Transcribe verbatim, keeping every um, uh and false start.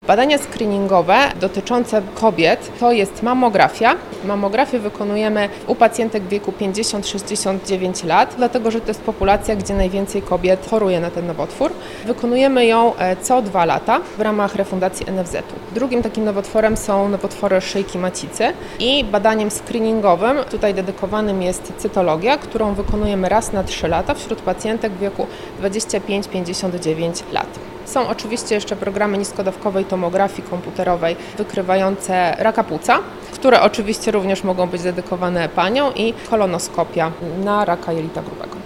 Badania screeningowe dotyczące kobiet to jest mammografia. Mammografię wykonujemy u pacjentek w wieku pięćdziesiąt do sześćdziesięciu dziewięciu lat, dlatego że to jest populacja, gdzie najwięcej kobiet choruje na ten nowotwór. Wykonujemy ją co dwa lata w ramach refundacji N F Z u. Drugim takim nowotworem są nowotwory szyjki macicy i badaniem screeningowym, tutaj dedykowanym jest cytologia, którą wykonujemy raz na trzy lata wśród pacjentek w wieku dwudziestu pięciu do pięćdziesięciu dziewięciu lat. Są oczywiście jeszcze programy niskodawkowej tomografii komputerowej wykrywające raka płuca, które oczywiście również mogą być dedykowane paniom i kolonoskopia na raka jelita grubego.